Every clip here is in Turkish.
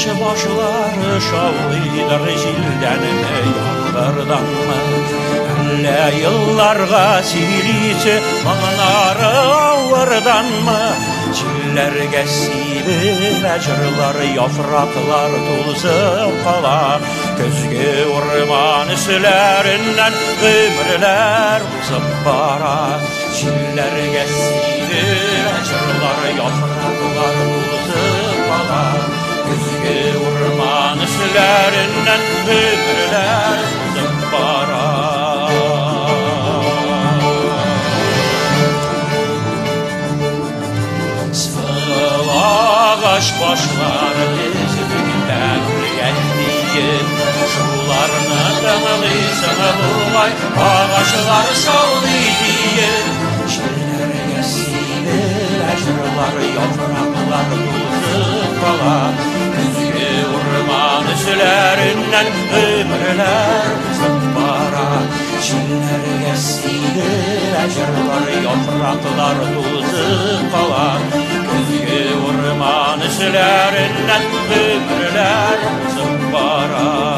Ağaç başları şavlidir jilden mi yağlardan mı? Elle yıllarga silisi mağnarı avırdan mı? Çillerge sibile jırlar yapraklar tuzıp kala. Gözge urman üslerinden ömürler uzıp bara. Çillerge sibile jırlar yapraklar tuzıp kala. Gözge urman üslerinden ömürler uzıp bara. Ağaç başları dizilden geldiğin şularını dağılıysan bulay ağaçlar savlıydiğin şirlerge siler jırlar yapraklar tuzıp kala. Gözge urman üslerinden ömürler uzıp bara. Şirlerge siler jırlar yapraklar tuzıp kala. Gözge urman üslerinden ömürler uzıp bara.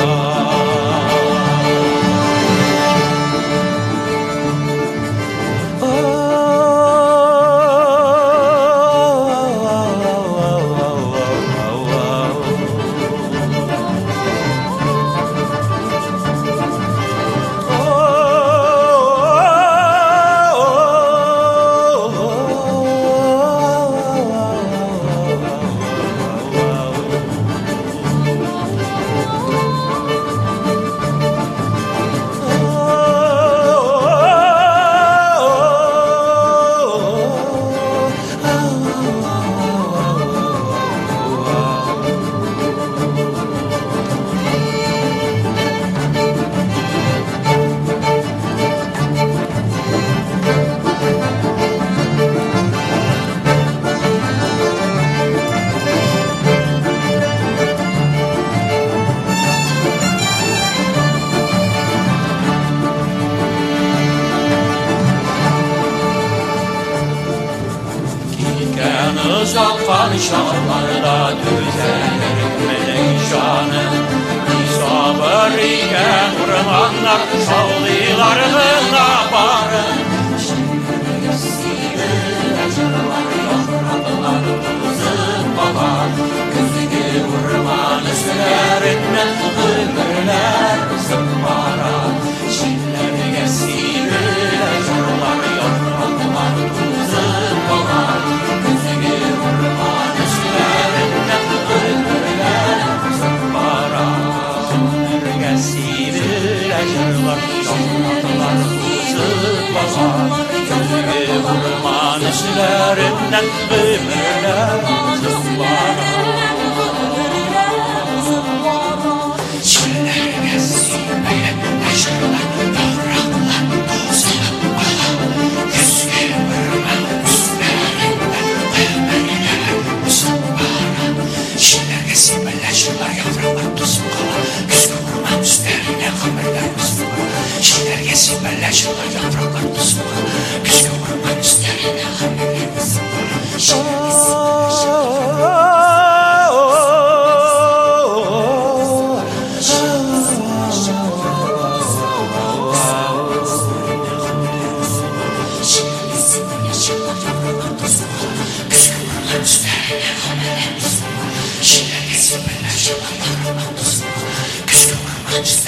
Uzaktan şahlarda düzelir melek şanı. İsabır iken urmanlar şavlilarına barı. Şirlerge siler jırlar yapraklar tuzıp kala. Gözge urman üslerinden ömürler uzıp bara. Şirlerge siler jırlar yapraklar tuzıp kala. Jırlar yapraklar tuzıp kala. Gözge urman üslerinden ömürler uzıp bara. Çillerge sibile jırlar yapraklar tuzıp kala. Gözge urman üslerinden ömürler uzıp bara. Çillerge sibile jırlar yapraklar tuzıp kala. Gözge urman üstlerine kamerler uzun. Şirlerge siberler jırlar yapraklar tuzıp kala. Gözge urman üstlerine kamerler uzun. Şirlerge siberler jırlar yapraklar tuzıp kala.